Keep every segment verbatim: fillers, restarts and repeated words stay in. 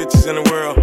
bitches in the world.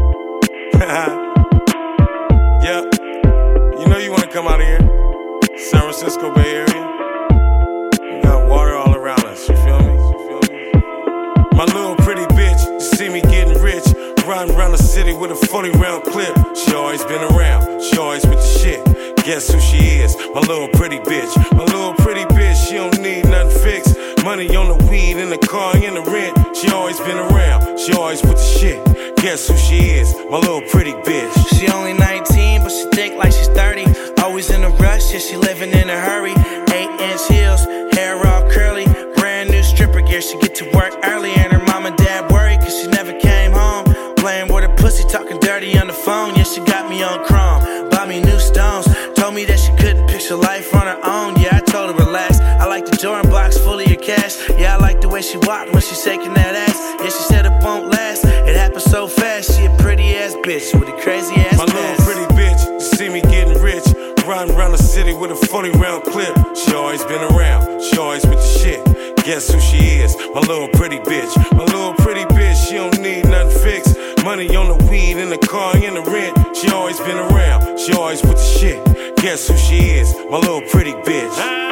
Yep. You know you wanna come out of here. San Francisco Bay Area. We got water all around us, you feel me? You feel me? My little pretty bitch, you see me getting rich. Riding around the city with a forty round clip. She always been around, she always with the shit. Guess who she is? My little pretty bitch. My little pretty bitch, she don't need nothing fixed. Money on the weed, in the car, in the rent. She always been around, she always with the shit. Guess who she is? My little pretty bitch. She only nineteen, but she think like she's thirty. Always in a rush, yeah, she living in a hurry. Eight inch heels, hair all curly. Brand new stripper gear, she get to work early. And her mom and dad worried, cause she never came home. Playing with her pussy, talking dirty on the phone. Yeah, she got me on chrome, bought me new stones. Told me that she couldn't picture life on her own. Yeah, I told her relax. I like the Jordan blocks full of your cash. Yeah, I like the way she walked when she shaking that ass. Yeah, she said it won't last. It happened so fast. She a pretty ass bitch with a crazy ass My little past. pretty bitch, you see me getting rich. Riding around the city with a forty round clip. She always been around, she always with the shit. Guess who she is? My little pretty bitch. My little pretty bitch, she don't need nothing fixed. Money on the weed, in the car, in the rent. She always been around, she always with the shit. Guess who she is? My little pretty bitch.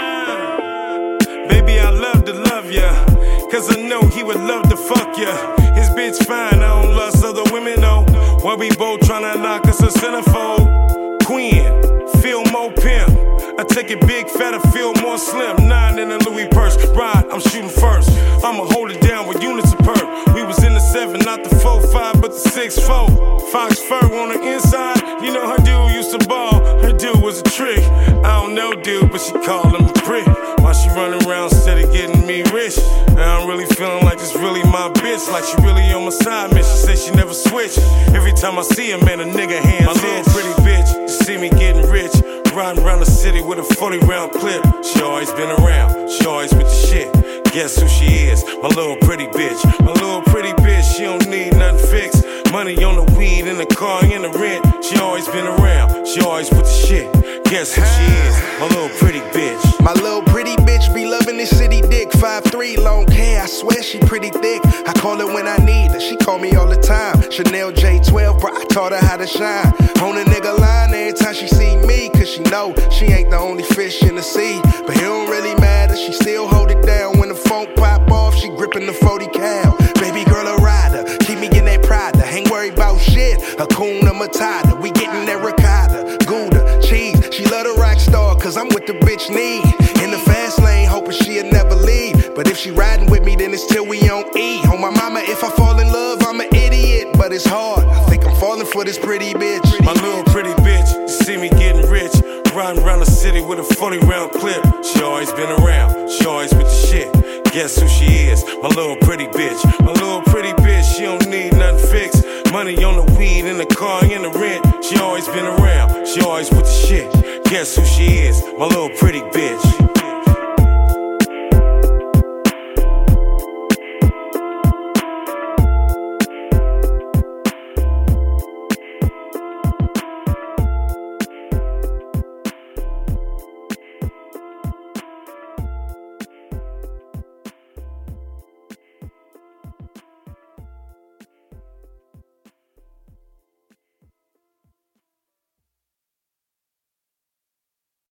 Ah, baby, I love to love ya, cause I know he would love to fuck ya. His bitch fine, I don't lust other women, no. While we both tryna knock us a centerfold. Queen, feel more pimp. I take it big, fatter, feel more slim. Nine in a Louis purse, ride, I'm shooting first. I'ma hold it down with units of perp. We was in the seven, not the four five, but the six four. Fox fur on the inside, you know her dude used to ball. Her dude was a trick. I don't know dude, but she called him a prick. While she running around steady getting me rich. Now I'm really feeling like it's really my bitch. Like she really on my side, man. She say she never switch. Every time I see her, man, a nigga hands. My little pretty bitch, you see me getting rich. Riding around the city with a forty round clip. She always been around, she always with the shit. Guess who she is? My little pretty bitch. My little pretty bitch, she don't need nothing fixed. Money on the weed, in the car, in the rent. She always been around, she always with the shit. Guess who she is? My little pretty bitch. My little pretty bitch be loving this city dick. five three, long hair, I swear she pretty thick. I call her when I need her, she call me all the time. Chanel J twelve, bro, I taught her how to shine. On a nigga line every time she see me, cause she know she ain't the only fish in the sea. But it don't really matter, she still hold it down. When the phone pop off, she gripping the forty cal. Baby girl a rider, keep me in that Prada. Ain't worried about shit, Hakuna Matata. We getting that ricotta, Gouda, cheese. She love the rock star, cause I'm what the bitch need. In the fast lane, hoping she'll never leave. But if she riding with me, then it's till we on E. On my mama, if I fall in love, I'm an idiot. But it's hard, I think I'm falling for this pretty bitch. My little pretty bitch, you see me getting rich. Riding around the city with a forty round clip. She always been around, she always with the shit. Guess who she is? My little pretty bitch. My little pretty bitch, she don't need nothing fixed. Money on the weed, in the car, in the rent. She always been around, she always with the shit. Guess who she is? My little pretty bitch.